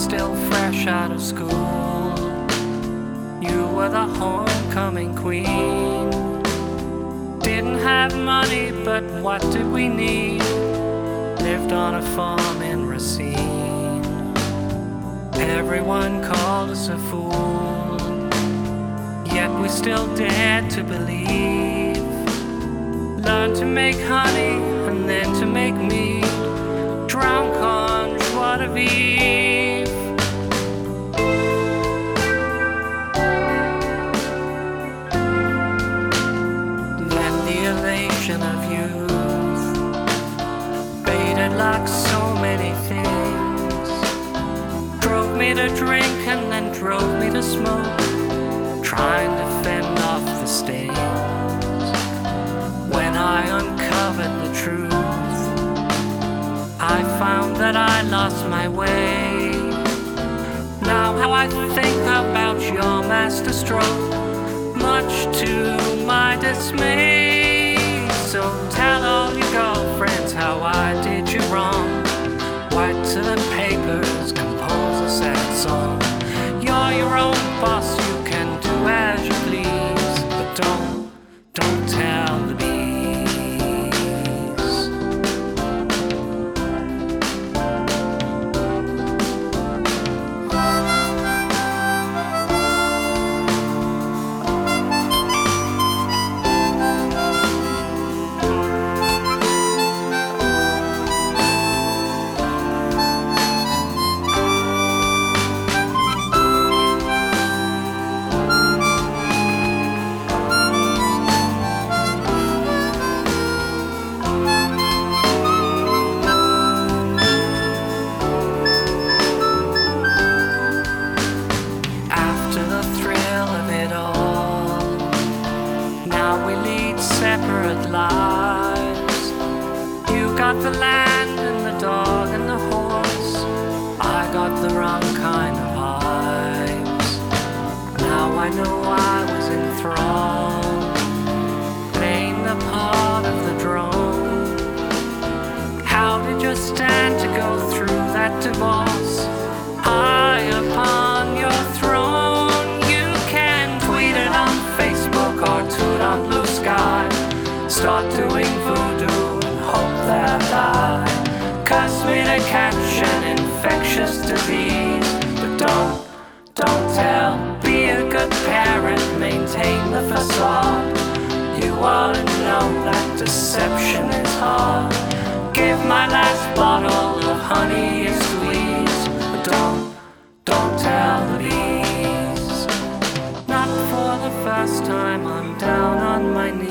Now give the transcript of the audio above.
still fresh out of school. You were the homecoming queen. Didn't have money, but what did we need? Lived on a farm in Racine. Everyone called us a fool, yet we still dared to believe. Learned to make honey and then to make mead, drunk on joie de vivre. Then the elation of youth faded like so many things. Drove me to drink and then drove me to smoke, trying to fend off the stains. When I uncovered the truth, I found that I lost my way. Now how I think about your master stroke, much to my dismay. So tell all your girlfriends how I did you wrong. Write to the papers, compose a sad song. You're your own boss, you can do as you please, but don't tell the bees. Separate lives. You got the land and the dog and the horse. I got the wrong kind of vibes. Now I know I was enthralled, playing the part of the drone. How did you stand to go through that divorce? High upon your throne, you can tweet it on Facebook or toot on Blue Sky. Start doing voodoo and hope that I curse me to catch an infectious disease. But don't tell. Be a good parent, maintain the facade. You ought to know that deception is hard. Give my last bottle of honey a squeeze, but don't tell the bees. Not for the first time, I'm down on my knees.